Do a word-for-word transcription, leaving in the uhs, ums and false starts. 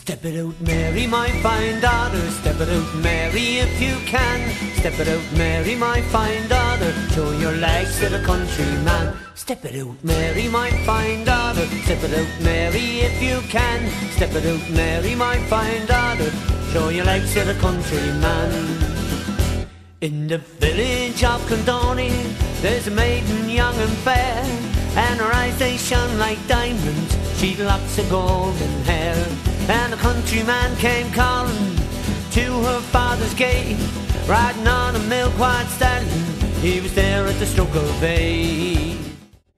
Step it out, Mary, my fine daughter. Step it out, Mary, if you can. Step it out, Mary, my fine daughter. Show your legs to the countryman. Step it out, Mary, my fine daughter. Step it out, Mary, if you can. Step it out, Mary, my fine daughter. Show your legs to the countryman. In the village of Clondoney, there's a maiden young and fair, and her eyes they shone like diamonds. She'd locks of golden hair. And the countryman came calling to her father's gate, riding on a milk-white stallion. He was there at the stroke of eight.